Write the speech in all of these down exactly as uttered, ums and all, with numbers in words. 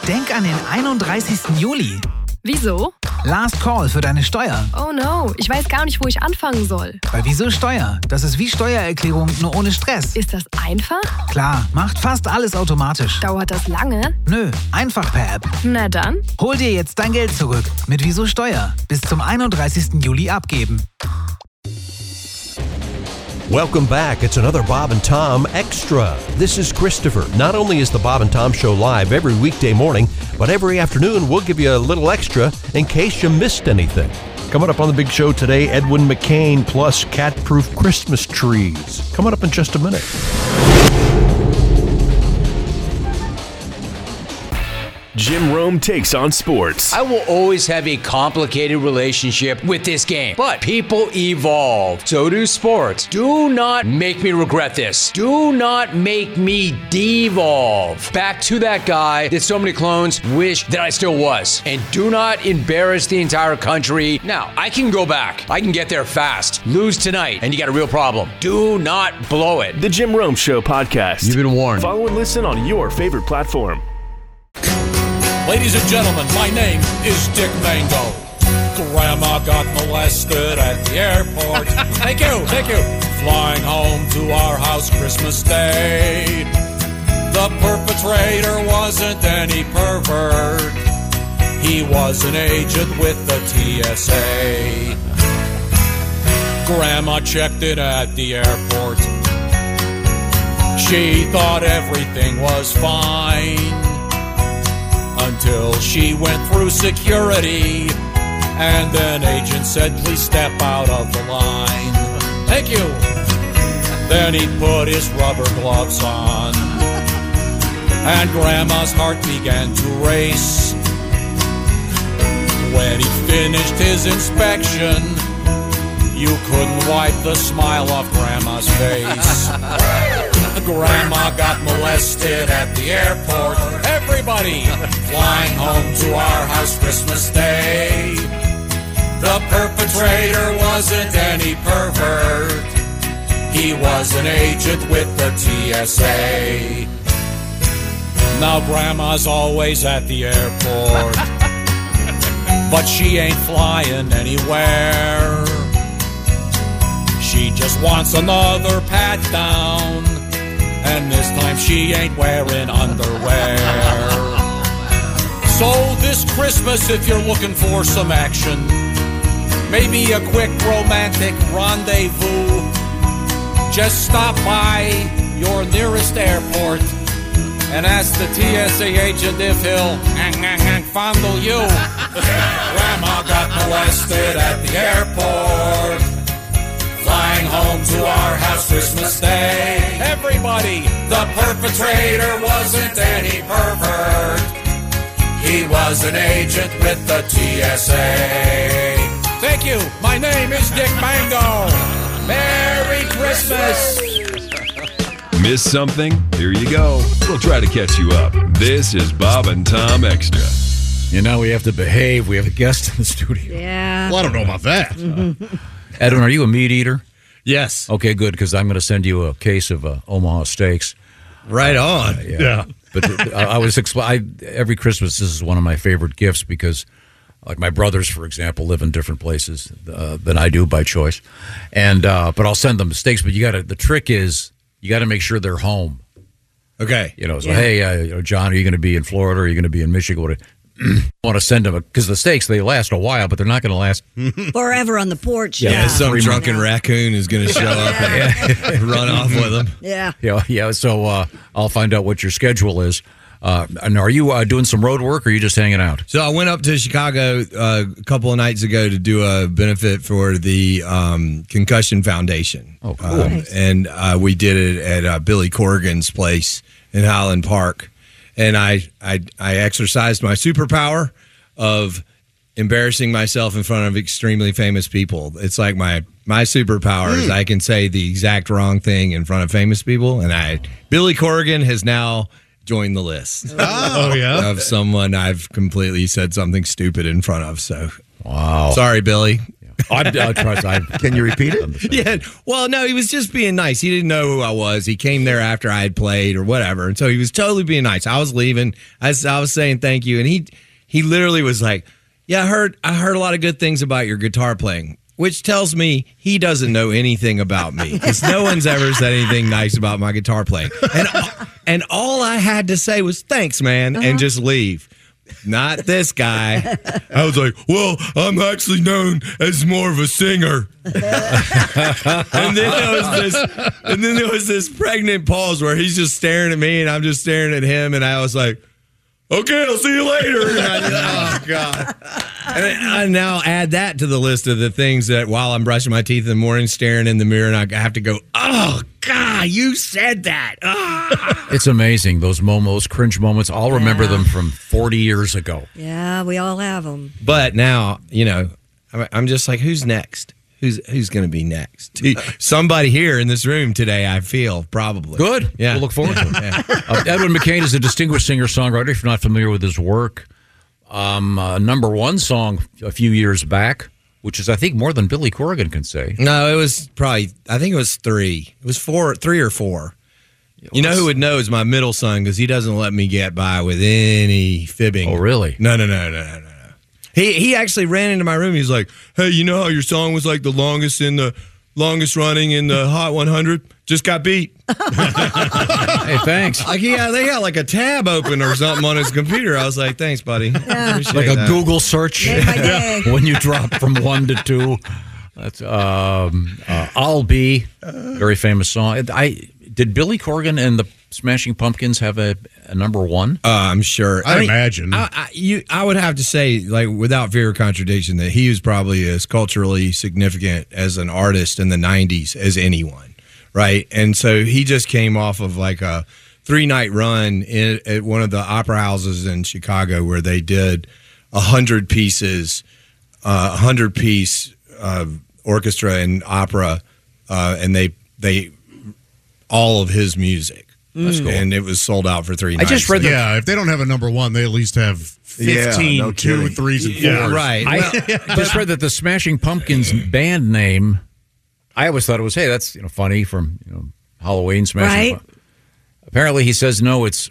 Denk an den einunddreißigsten Juli. Wieso? Last Call für deine Steuer. Oh no, ich weiß gar nicht, wo ich anfangen soll. Bei Wieso Steuer? Das ist wie Steuererklärung, nur ohne Stress. Ist das einfach? Klar, macht fast alles automatisch. Dauert das lange? Nö, einfach per App. Na dann. Hol dir jetzt dein Geld zurück mit Wieso Steuer. Bis zum einunddreißigsten Juli abgeben. Welcome back. It's another Bob and Tom Extra. This is Christopher. Not only is the Bob and Tom Show live every weekday morning, but every afternoon we'll give you a little extra in case you missed anything. Coming up on the big show today, Edwin McCain plus cat-proof Christmas trees. Coming up in just a minute. Jim Rome takes on sports. I will always have a complicated relationship with this game, but people evolve. So do sports. Do not make me regret this. Do not make me devolve back to that guy that so many clones wish that I still was. And do not embarrass the entire country. Now, I can go back. I can get there fast. Lose tonight, and you got a real problem. Do not blow it. The Jim Rome Show podcast. You've been warned. Follow and listen on your favorite platform. Ladies and gentlemen, my name is Dick Mango. Grandma got molested at the airport. Thank you, thank you. Flying home to our house Christmas Day. The perpetrator wasn't any pervert. He was an agent with the T S A. Grandma checked in at the airport. She thought everything was fine. Until she went through security, and an agent said, please step out of the line. Thank you. Then he put his rubber gloves on, and Grandma's heart began to race. When he finished his inspection, you couldn't wipe the smile off Grandma's face. Grandma got molested at the airport. Everybody flying home to our house Christmas Day. The perpetrator wasn't any pervert. He was an agent with the T S A. Now Grandma's always at the airport, but she ain't flying anywhere. She just wants another pat down, and this time she ain't wearing underwear. So this Christmas, if you're looking for some action, maybe a quick romantic rendezvous, just stop by your nearest airport and ask the T S A agent if he'll fondle you. Grandma got molested at the airport, flying home to our house Christmas Day. Everybody, the perpetrator wasn't any pervert. He was an agent with the T S A. Thank you. My name is Dick Mango. Merry Christmas. Miss something? Here you go. We'll try to catch you up. This is Bob and Tom Extra. And now we have to behave. We have a guest in the studio. Yeah. Well, I don't know about that. uh, Edwin, are you a meat eater? Yes. Okay, good, because I'm going to send you a case of uh, Omaha steaks. Right on. Uh, yeah. yeah. But uh, I was expl- I, every Christmas, this is one of my favorite gifts because, like my brothers, for example, live in different places uh, than I do by choice. And uh, but I'll send them steaks. But you got to. The trick is you got to make sure they're home. Okay. You know. So Yeah. hey, uh, you know, John, are you going to be in Florida? Or are you going to be in Michigan? What? I want to send them because the steaks, they last a while, but they're not going to last Forever on the porch. Yeah, Yeah. some Three drunken months. raccoon is going to show up and run off with them. Yeah. Yeah, yeah. So uh, I'll find out what your schedule is. Uh, and are you uh, doing some road work, or are you just hanging out? So I went up to Chicago uh, a couple of nights ago to do a benefit for the um, Concussion Foundation. Oh, cool. Um, Nice. and uh, we did it at uh, Billy Corrigan's place in Highland Park. And I, I, I exercised my superpower of embarrassing myself in front of extremely famous people. It's like my my superpower is I can say the exact wrong thing in front of famous people. And I Billy Corrigan has now joined the list. Oh, yeah? Of someone I've completely said something stupid in front of. So, Wow. sorry, Billy. I, I trust. I, Can you repeat it? Yeah. Well, no, he was just being nice. He didn't know who I was. He came there after I had played or whatever, and so he was totally being nice. I was leaving. I was, I was saying thank you, and he he literally was like, "Yeah, I heard I heard a lot of good things about your guitar playing." Which tells me he doesn't know anything about me because no one's ever said anything nice about my guitar playing. And, and all I had to say was, thanks, man, uh-huh. and just leave. Not this guy. I was like, well, I'm actually known as more of a singer. and then there was this and then there was this pregnant pause where he's just staring at me and I'm just staring at him, and I was like, okay, I'll see you later. And I, oh, God. And I now add that to the list of the things that while I'm brushing my teeth in the morning, staring in the mirror, and I have to go, oh, God, you said that. Oh. It's amazing, those moments, those cringe moments. I'll yeah. remember them from forty years ago. Yeah, we all have them. But now, you know, I'm just like, who's next? Who's who's going to be next? Somebody here in this room today, I feel, probably. Good. Yeah. We'll look forward to it. Yeah. Uh, Edwin McCain is a distinguished singer-songwriter. If you're not familiar with his work, um, uh, number one song a few years back, which is, I think, more than Billy Corgan can say. No, it was probably, I think it was three. It was four, three or four. You know who would know is my middle son, because he doesn't let me get by with any fibbing. Oh, really? No, no, no, no, no, no. He he actually ran into my room. He's like, hey, you know how your song was like the longest in the longest running in the Hot one hundred? Just got beat. Hey, thanks. Like, yeah, they got like a tab open or something on his computer. I was like, thanks, buddy. Yeah. Like a that. Google search when you drop from one to two. That's um, uh, I'll Be, very famous song. I did Billy Corgan and the Smashing Pumpkins have a, a number one? Uh, I'm sure. I, I mean, imagine. I, I, you, I would have to say, like, without fear of contradiction, that he was probably as culturally significant as an artist in the nineties as anyone, right? And so he just came off of like a three-night run in, at one of the opera houses in Chicago where they did a hundred pieces, a uh, hundred-piece uh, orchestra and opera, uh, and they they all of his music. That's cool. And it was sold out for three I nights. just read that. Yeah, if they don't have a number one, they at least have fifteen, yeah, no two, threes, and fours. Yeah, right. I just read that the Smashing Pumpkins band name, I always thought it was, hey, that's you know funny from you know Halloween, Smashing Right. Pumpkins. Apparently he says, no, it's,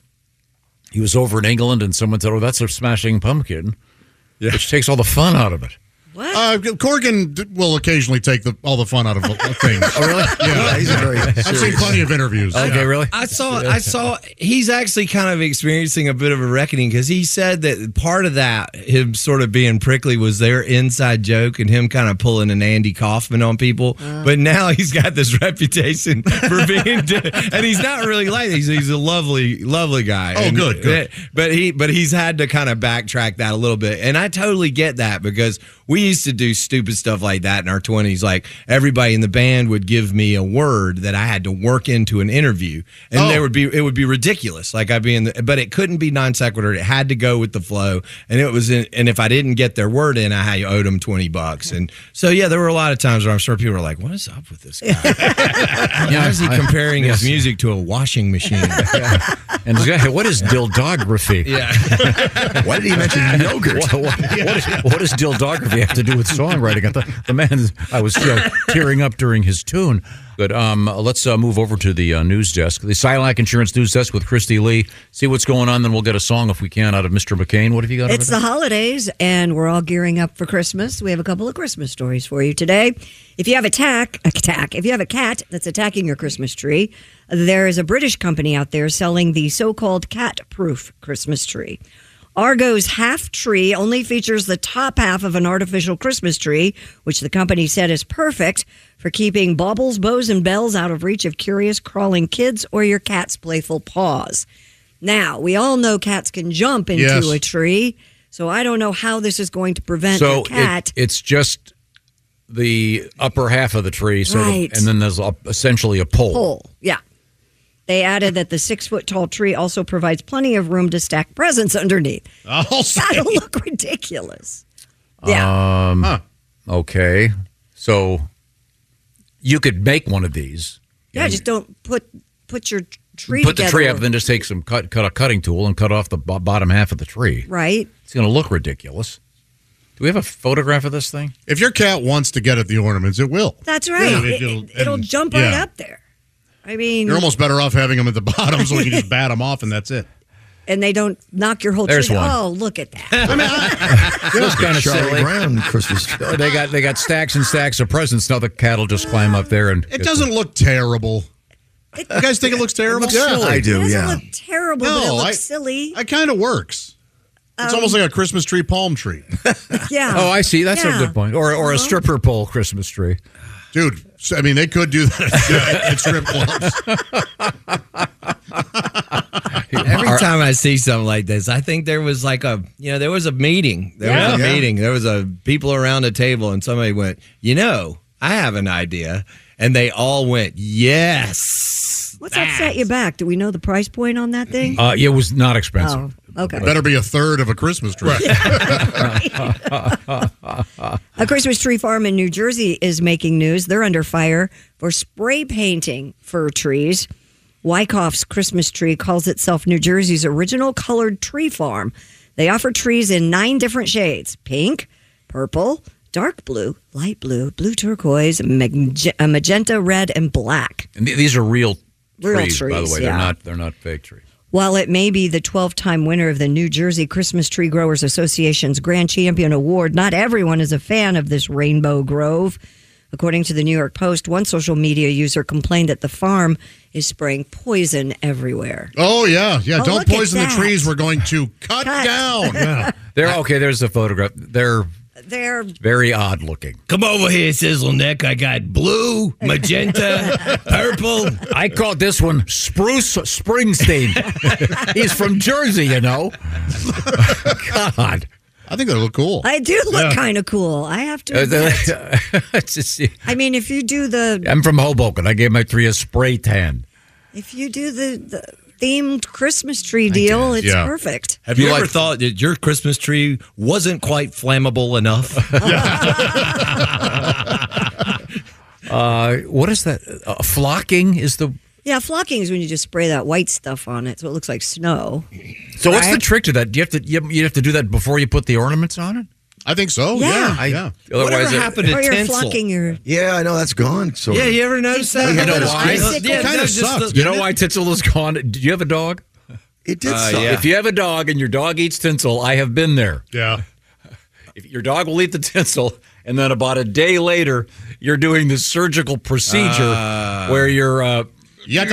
he was over in England and someone said, oh, that's a Smashing Pumpkin, yeah. which takes all the fun out of it. What? Uh, Corgan d- will occasionally take the, all the fun out of things. Oh, really? Yeah, he's a very I've seen plenty of interviews. Okay, yeah. really? I saw. I saw. He's actually kind of experiencing a bit of a reckoning because he said that part of that, him sort of being prickly, was their inside joke and him kind of pulling an Andy Kaufman on people. Uh. But now he's got this reputation for being, and he's not really like that. He's, he's a lovely, lovely guy. Oh, and, good, good. But he, but he's had to kind of backtrack that a little bit, and I totally get that because we used to do stupid stuff like that in our twenties. Like everybody in the band would give me a word that I had to work into an interview, and oh. there would be it would be ridiculous. Like I'd be in, the, but it couldn't be non sequitur. It had to go with the flow, and it was. In, and if I didn't get their word in, I had owed them twenty bucks. And so yeah, there were a lot of times where I'm sure people were like, "What is up with this guy? Why is he comparing his music to a washing machine?" Yeah. And what is dildography? Yeah. Why did he mention yogurt? What, what, what, is, what does dildography have to do with songwriting? I thought the man, I was you know, tearing up during his tune. But um, let's uh, move over to the uh, news desk, the Silac Insurance News Desk with Christy Lee. See what's going on, then we'll get a song if we can out of Mister McCain. What have you got? It's the holidays, and we're all gearing up for Christmas. We have a couple of Christmas stories for you today. If you have a tack, attack, if you have a cat that's attacking your Christmas tree, there is a British company out there selling the so-called cat-proof Christmas tree. Argo's half tree only features the top half of an artificial Christmas tree, which the company said is perfect for keeping baubles, bows, and bells out of reach of curious crawling kids or your cat's playful paws. Now, we all know cats can jump into Yes. a tree, so I don't know how this is going to prevent so your cat. it, it's just the upper half of the tree, so Right. the, and then there's a, essentially a pole. Pole, yeah. They added that the six-foot-tall tree also provides plenty of room to stack presents underneath. I'll say. That'll look ridiculous. Yeah. Um, Huh. Okay. So you could make one of these. Yeah, And just don't put put your tree put the together. tree up, then just take some cut, cut a cutting tool and cut off the bo- bottom half of the tree. Right. It's going to look ridiculous. Do we have a photograph of this thing? If your cat wants to get at the ornaments, it will. That's right. Yeah, it, it'll- it, it'll and- jump right yeah. up there. I mean, You're almost better off having them at the bottom so you can just bat them off and that's it. and they don't knock your whole There's tree. one. Oh, look at that. I mean, I, It was kind of Charlie silly. Brown Christmas tree. They got they got stacks and stacks of presents. Now the cat will just climb up there and it doesn't look terrible. You guys think it looks terrible? looks silly. I do, It doesn't yeah. look terrible, but it No, looks I- silly. It kind of works. It's Um, almost like a Christmas tree palm tree. Yeah. Oh, I see. That's Yeah. a good point. Or or a Uh-huh. stripper pole Christmas tree. Dude, so, I mean, they could do that at, at strip clubs. Every time I see something like this, I think there was like a, you know, there was a meeting. There Yeah. was a Yeah. meeting. There was a people around a table, and somebody went, you know, I have an idea, and they all went, yes. What's that set you back? Do we know the price point on that thing? Uh, it was not expensive. Oh, okay. It better be a third of a Christmas tree. A Christmas tree farm in New Jersey is making news. They're under fire for spray painting fir trees. Wyckoff's Christmas Tree calls itself New Jersey's original colored tree farm. They offer trees in nine different shades: pink, purple, dark blue, light blue, blue turquoise, mag- uh, magenta, red, and black. And th- these are real, Real trees, by the trees, way. yeah. They're not they're not fake trees. While it may be the twelve-time winner of the New Jersey Christmas Tree Growers Association's Grand Champion Award, not everyone is a fan of this rainbow grove. According to the New York Post, one social media user complained that the farm is spraying poison everywhere. Oh, yeah. Yeah. Oh, Don't look at poison the that. trees. We're going to cut, Cut. down. Yeah. They're okay. There's a photograph. They're They're very odd looking. Come over here, Sizzle Nick. I got blue, magenta, purple. I caught this one Spruce Springsteen. He's from Jersey, you know. God. I think they look cool. I do look Yeah. kind of cool. I have to Uh, admit. it's just- I mean, if you do the I'm from Hoboken. I gave my tree a spray tan. if you do the, the themed Christmas tree deal, it's yeah. perfect. Have you, You ever like- thought that your Christmas tree wasn't quite flammable enough? Uh, what is that? Uh, flocking is the. Yeah, flocking is when you just spray that white stuff on it, so it looks like snow. So what's the Right? trick to that? Do you have to you have, you have to do that before you put the ornaments on it? I think so. Yeah. Yeah. I- yeah. Otherwise, Whatever it- happened to Or you're tinsel? flocking your. Yeah, I know that's gone. So Yeah, you ever notice that? You know why? Icicle? Yeah, Kinda no, just sucks. the- You know why tinsel is gone? Do you have a dog? it did. Uh, suck. yeah. If you have a dog and your dog eats tinsel, I have been there. Yeah. If your dog will eat the tinsel, and then about a day later, you're doing this surgical procedure where you're. Uh, Yeah.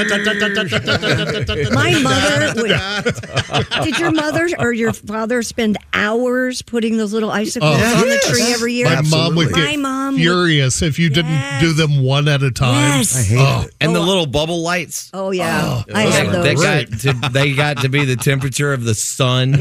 My mother would. Did your mother or your father spend hours putting those little icicles Oh, on yes. the tree every year? My mom would My get mom would- furious if you didn't Yes. do them one at a time. Yes. I hate Oh. it. And the Oh, little bubble lights. Oh yeah, I Those have are- those. They got, to, they got to be the temperature of the sun.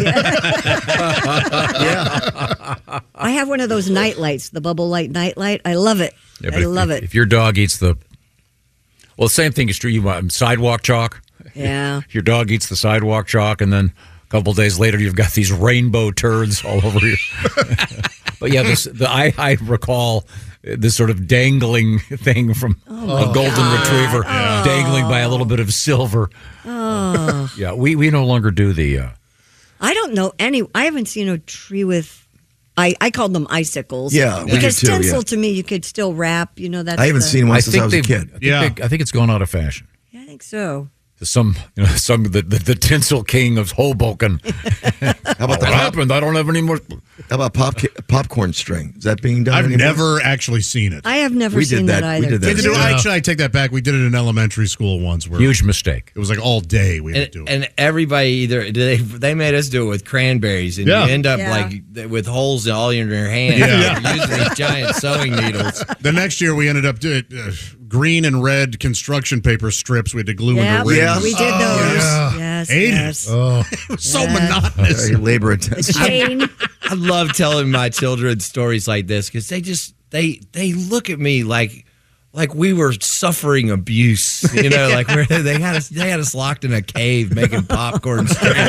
I have one of those night lights, the bubble light night light. I love it. yeah, but I if, love if, it. If your dog eats the. Well, the same thing is true. You want sidewalk chalk. Yeah. Your dog eats the sidewalk chalk, and then a couple days later, you've got these rainbow turds all over you. But yeah, this, the, I, I recall this sort of dangling thing from a golden retriever, dangling by a little bit of silver. Oh. Yeah, we, we no longer do the. Uh, I don't know any. I haven't seen a tree with. I, I called them icicles. Yeah, we because do too, tinsel yeah. to me you could still wrap. You know that's. I haven't the- seen one I since I think was a they've- kid. I think, Yeah. they- I think it's gone out of fashion. Yeah, I think so. Some, you know, some the, the, the tinsel king of Hoboken. How about What the pop, happened? I don't have any more. how about pop popcorn string? Is that being done? I've anymore? never actually seen it. I have never We did seen that, that. We either. did that. We did it- Yeah. Actually, I take that back. We did it in elementary school once where Huge mistake. it was like all day we had And, to do it. and everybody either they they made us do it with cranberries, and Yeah. you end up Yeah. like with holes in all in your hands. Yeah. You're using these giant sewing needles. The next year we ended up doing uh, green and red construction paper strips we had to glue Yeah, into we, rings. Yeah. we did those. Yeah. Yes, Hated yes. it. Oh, it was so Yes. monotonous. Very labor The intensive. chain. I love telling my children stories like this because they just they they look at me like like we were suffering abuse. You know, like we're, they had us they had us locked in a cave making popcorn.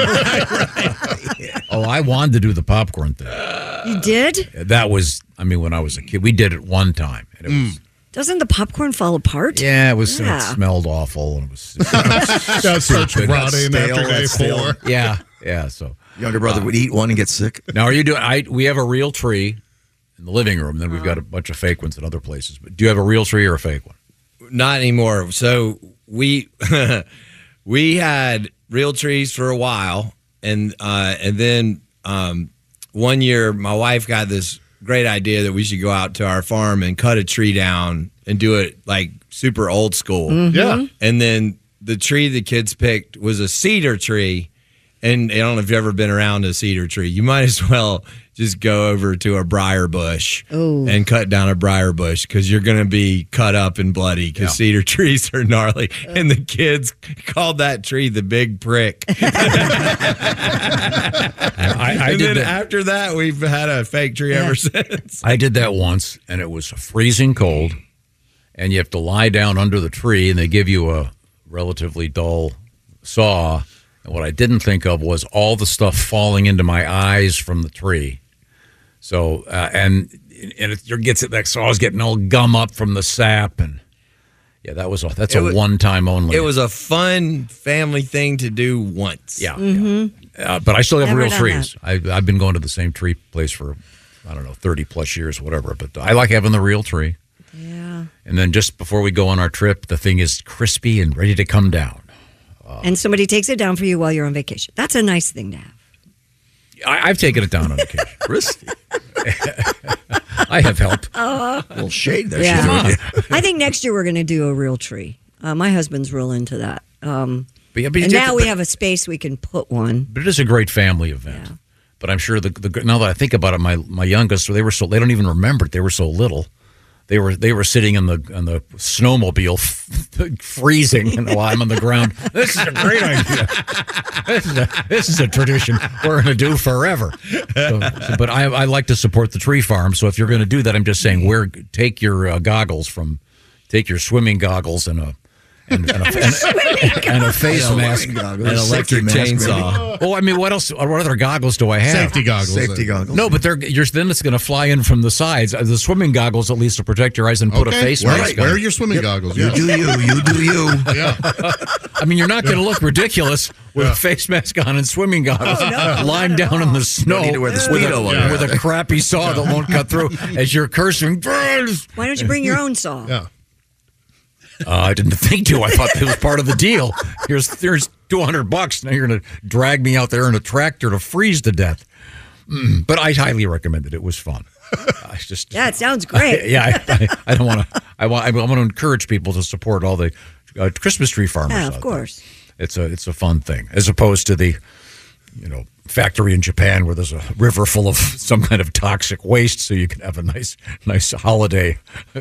Oh, I wanted to do the popcorn thing. You did? That was, I mean, when I was a kid, we did it one time. And it was, Doesn't the popcorn fall apart? yeah, it was. Yeah. It smelled awful, and it was. That starts Stupid. rotting Stale, after day that's stale. four. yeah, yeah. So Younger brother would eat one and get sick. Now, are you doing? I we have a real tree in the living room. Then we've got a bunch of fake ones in other places. But do you have a real tree or a fake one? Not anymore. So we we had real trees for a while, and uh, and then um, one year my wife got this great idea that we should go out to our farm and cut a tree down and do it like super old school. Mm-hmm. Yeah. And then the tree the kids picked was a cedar tree. And I don't know if you've ever been around a cedar tree. You might as well just go over to a briar bush Ooh. and cut down a briar bush because you're going to be cut up and bloody because Yeah. cedar trees are gnarly. And the kids called that tree the big prick. I, I and did then that. after that, we've had a fake tree ever since. I did that once, and it was freezing cold, and you have to lie down under the tree, and they give you a relatively dull saw. And what I didn't think of was all the stuff falling into my eyes from the tree. So, uh, and and it gets it, that saw's getting all gum up from the sap, and yeah, that was a, that's It a was- one time only. It was a fun family thing to do once. Yeah. yeah. Uh, but I still have Never real done trees. I, I've been going to the same tree place for, I don't know, thirty plus years, whatever. But I like having the real tree. Yeah. And then just before we go on our trip, the thing is crispy and ready to come down. And somebody takes it down for you while you're on vacation. That's a nice thing to have. I, I've taken it down on occasion. Crispy. I have help. A little shade there. Yeah. She's doing. I think next year we're going to do a real tree. Uh, my husband's real into that. Um, But, yeah, but you and do- now we but- have a space we can put one. But it is a great family event. But I'm sure the, the now that I think about it, my my youngest, they were so they don't even remember it. They were so little. They were they were sitting in the in the snowmobile, f- freezing, and while I'm on the ground. This is a great idea. This is a, this is a tradition we're going to do forever. So, so- but I, I like to support the tree farm. So if you're going to do that, I'm just saying, wear take your uh, goggles from, take your swimming goggles and a. And, and, a, and, and a face Yeah, mask, wearing goggles, An electric safety mask, chainsaw. Well, I mean, what else? What other goggles do I have? Safety goggles. Safety goggles. No, but they're you're, then it's going to fly in from the sides. Uh, The swimming goggles, at least, to protect your eyes and put a Okay. face Wear, mask wear on. your swimming goggles. You Yeah. do you. You do you. Yeah. I mean, you're not going to look ridiculous with Yeah. a face mask on and swimming goggles, Oh, no, lying not at down in all. the snow need to wear the with, Speedo a, on. with a crappy saw that won't cut through as you're cursing. Why don't you bring your own saw? Yeah. Uh, I didn't think to. I thought it was part of the deal. Here's there's two hundred bucks. Now you're going to drag me out there in a tractor to freeze to death. Mm, but I highly recommend it. It was fun. I just Yeah, it sounds great. yeah, I, I, I don't want to. I want. I want to encourage people to support all the uh, Christmas tree farmers. Yeah, out of there. course. It's a it's a fun thing as opposed to the, you know, factory in Japan where there's a river full of some kind of toxic waste, so you can have a nice nice holiday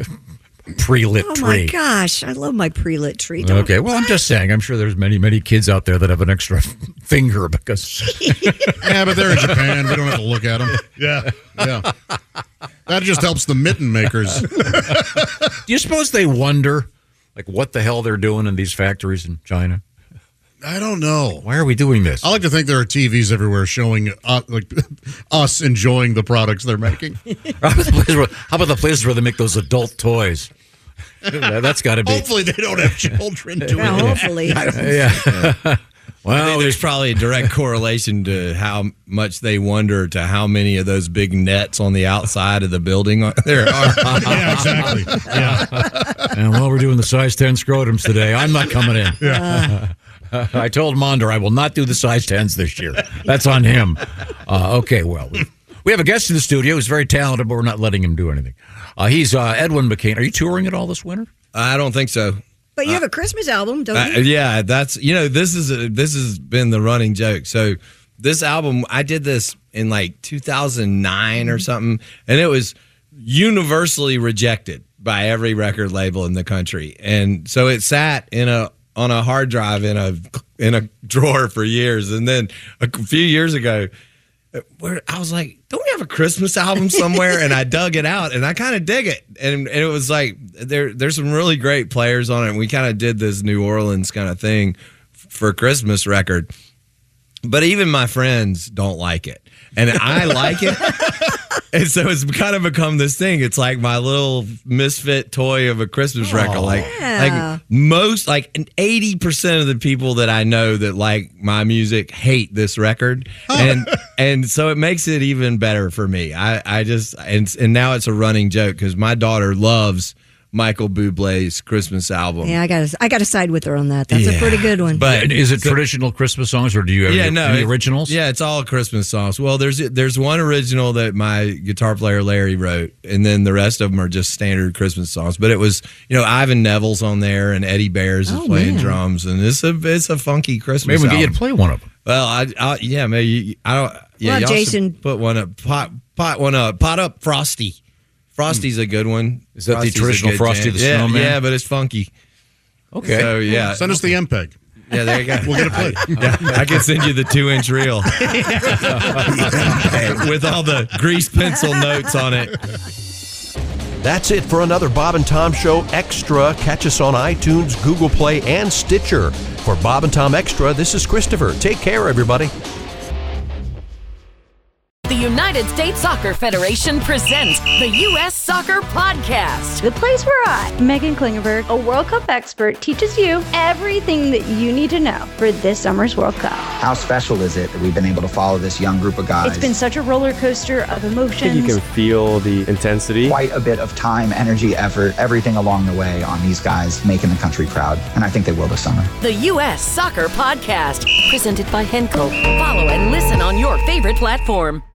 pre-lit Oh tree. my gosh, I love my pre-lit tree. Don't- Okay, well, I'm just saying. I'm sure there's many, many kids out there that have an extra finger because. Yeah, but they're in Japan. We don't have to look at them. Yeah. Yeah. That just helps the mitten makers. Do you suppose they wonder, like, what the hell they're doing in these factories in China? I don't know. Why are we doing this? I like to think there are T Vs everywhere showing uh, like us enjoying the products they're making. How about the places where, how about the places where they make those adult toys? That's got to be. Hopefully they don't have children doing Yeah, it. hopefully. Yeah. Well, there's probably a direct correlation to how much they wonder to how many of those big nets on the outside of the building are- there are. Yeah, exactly. Yeah. And while we're doing the size ten scrotums today, I'm not coming in. Yeah. Uh, I told Monder I will not do the size tens this year. That's on him. Uh, okay, well, we, we have a guest in the studio who's very talented, but we're not letting him do anything. Uh, he's uh, Edwin McCain. Are you touring at all this winter? I don't think so. But you have a Christmas album, don't Uh, you? yeah, that's you know this is a, this has been the running joke. So this album, I did this in like two thousand nine or something, and it was universally rejected by every record label in the country, and so it sat in a on a hard drive in a in a drawer for years, and then a few years ago, where I was like, don't we have a Christmas album somewhere? And I dug it out, and I kind of dig it. And, and it was like, there there's some really great players on it. And we kind of did this New Orleans kind of thing for Christmas record. But even my friends don't like it. And I like it. And so it's kind of become this thing. It's like my little misfit toy of a Christmas record. Like, Yeah. like most, like eighty percent of the people that I know that like my music hate this record. And and so it makes it even better for me. I, I just, and, and now it's a running joke because my daughter loves Michael Bublé's Christmas album. Yeah, I got I got to side with her on that. That's Yeah. a pretty good one. But is it traditional Christmas songs, or do you have yeah, any, no, any it- originals? Yeah, it's all Christmas songs. Well, there's there's one original that my guitar player Larry wrote, and then the rest of them are just standard Christmas songs. But it was, you know, Ivan Neville's on there, and Eddie Bears is Oh, playing man. drums, and it's a it's a funky Christmas. Maybe we can get you album. to play one of them. Well, I, I yeah, maybe I don't. Yeah, Well, y'all should Jason- put one up. Pot pot one up. Pot up Frosty. Frosty's a good one. Is that the Frosty's a traditional good Frosty jam. the yeah, Snowman? Yeah, but it's funky. Okay. So yeah, Send us the M P E G. yeah, there you go. We'll get it played. Yeah, I can send you the two-inch reel with all the grease pencil notes on it. That's it for another Bob and Tom Show Extra. Catch us on iTunes, Google Play, and Stitcher. For Bob and Tom Extra, this is Christopher. Take care, everybody. The United States Soccer Federation presents the U S Soccer Podcast. The place where I, Megan Klingenberg, a World Cup expert, teaches you everything that you need to know for this summer's World Cup. How special is it that we've been able to follow this young group of guys? It's been such a roller coaster of I emotions. think you can feel the intensity. Quite a bit of time, energy, effort, everything along the way on these guys making the country proud. And I think they will this summer. The U S Soccer Podcast, presented by Henkel. Follow and listen on your favorite platform.